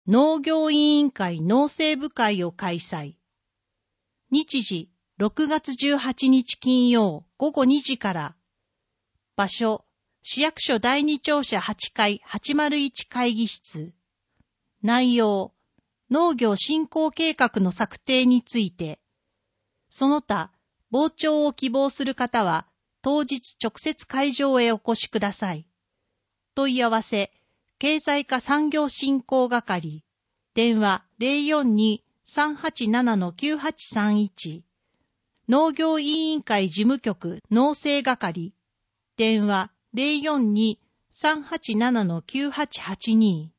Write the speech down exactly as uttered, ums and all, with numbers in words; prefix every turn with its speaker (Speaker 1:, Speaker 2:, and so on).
Speaker 1: 農業委員会農政部会を開催。日時、ろくがつじゅうはちにち金曜午後にじから。場所、市役所だいに庁舎はちかいはちまるいち会議室。内容、農業振興計画の策定について。その他、傍聴を希望する方は、当日直接会場へお越しください。問い合わせ、経済課産業振興係。電話 ゼロよんに さんはちなな きゅうはちさんいち。農業委員会事務局農政係。電話 ゼロよんに さんはちなな きゅうはちはちに。